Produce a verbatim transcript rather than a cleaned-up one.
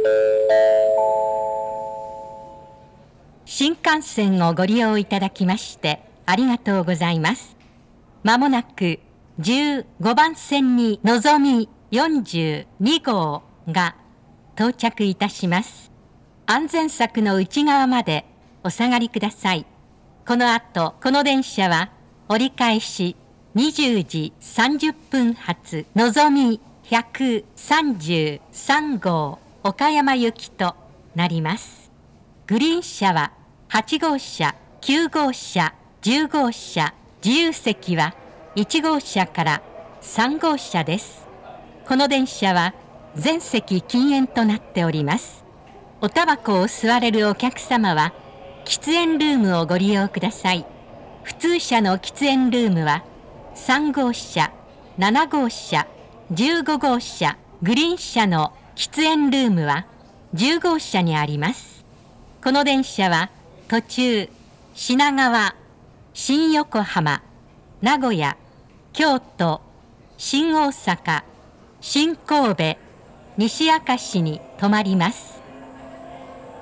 新幹線をご利用いただきましてありがとうございます。まもなくじゅうごばん線にのぞみよんじゅうに号が到着いたします。安全柵の内側までお下がりください。この後、この電車は折り返しにじゅうじさんじゅっぷん発のぞみひゃくさんじゅうさん号岡山行きとなります。グリーン車ははち号車、きゅう号車、じゅう号車、自由席はいち号車からさん号車です。この電車は全席禁煙となっております。おタバコを吸われるお客様は喫煙ルームをご利用ください。普通車の喫煙ルームはさん号車、なな号車、じゅうご号車、グリーン車の喫煙ルームはじゅう号車にあります。この電車は途中品川、新横浜、名古屋、京都、新大阪、新神戸、西明石に停まります。